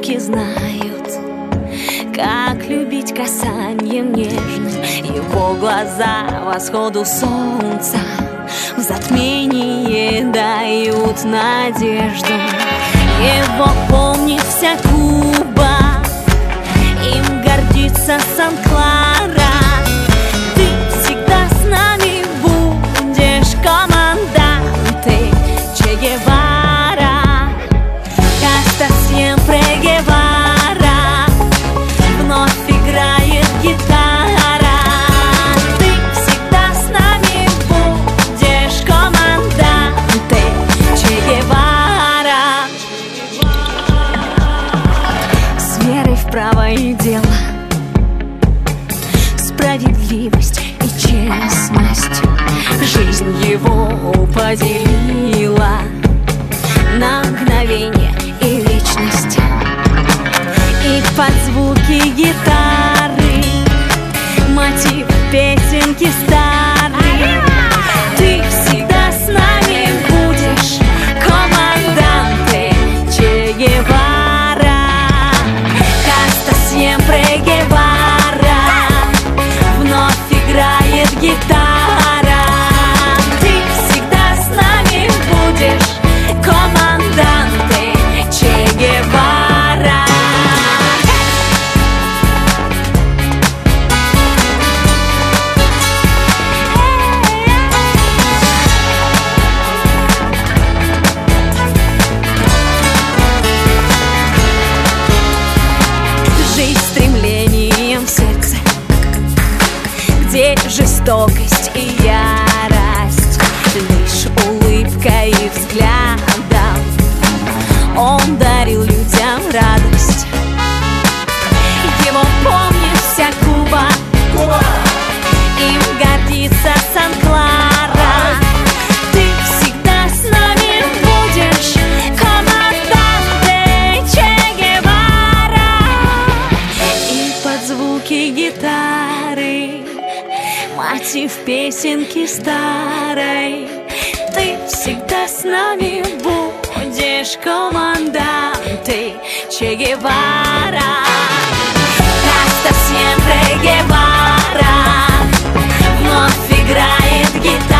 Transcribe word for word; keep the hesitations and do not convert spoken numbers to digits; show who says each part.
Speaker 1: руки знают, как любить касанием нежным. Его глаза восходу солнца в затмении дают надежду. Его помнит вся Куба, им гордится Сан-Клара. Ты всегда с нами будешь, команданте Че Гевара. Каста siempre Гевара, вновь играет гитара. Ты всегда с нами будешь, команданте Че Гевара. С верой в правое дело, справедливость и честность жизнь его поделила на мгновение и вечность. И под звуки гитары мотив песенки старый. Ты всегда с нами будешь, команданте Че Гевара. Каста siempre Гевара, вновь играет гитара. Ты всегда с нами будешь, команданте Че Гевара. Жизнь стремлением в сердце, где жестокость и ярость, лишь улыбкой и взглядом он дарил людям радость. Его помнит вся Куба, им гордится Сан-Клара. Ты всегда с нами будешь, команданте Че Гевара. И под звуки гитары мотив песенки старой. Ты всегда с нами будешь, команданте Че Гевара. Каста siempre Гевара, вновь играет гитара.